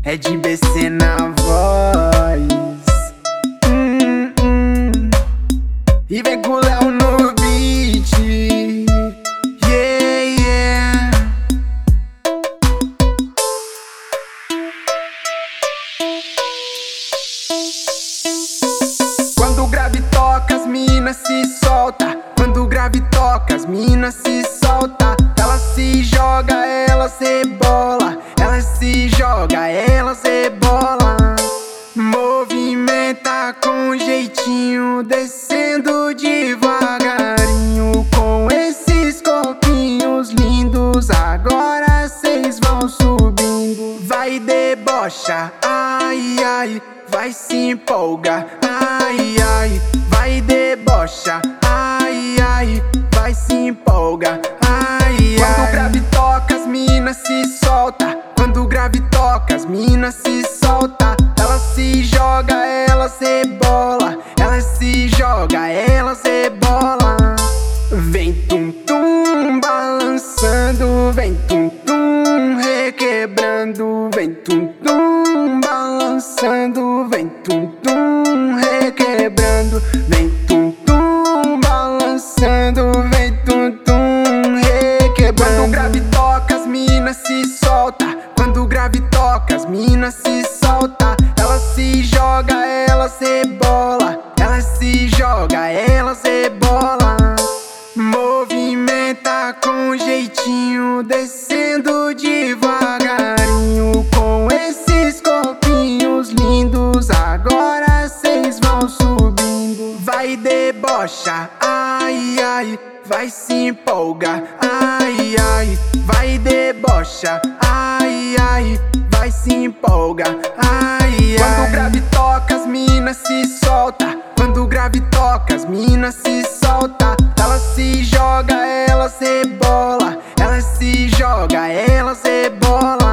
É de BC na voz. E vem com o Léo no beat. Yeah, yeah. Quando o grave toca, as minas se solta. Quando o grave toca, as minas se solta. Ela se joga, ela rebola. Ela se joga, ela rebola. Movimenta com jeitinho, descendo devagarinho. Com esses corpinhos lindos, agora cês vão subindo. Vai debocha, ai ai, vai se empolga, ai ai. Vai debocha, ai ai, vai se empolga, ai ai. Quando o grave toca, as minas se solta. Quando o grave toca, as minas se solta. Ela se joga, ela rebola. Ela se joga, ela rebola. Vem tum tum balançando, vem tum tum requebrando, vem tum tum balançando, vem tum tum requebrando, vem tum tum balançando, vem tum tum requebrando. Quando o grave toca, as minas se solta. Quando o grave toca, as minas se solta. Ela se joga, ela rebola. Ela se joga, ela rebola. Movimenta com jeitinho, descendo devagarinho. Com esses corpinhos lindos, agora cês vão subindo. Vai debocha, ai ai, vai se empolga, ai ai. Vai debocha, ai ai, vai se empolga, ai ai. Quando o grave toca, as minas se solta. Quando o grave toca, as minas se solta. Ela se joga, ela rebola. Ela se joga, ela rebola.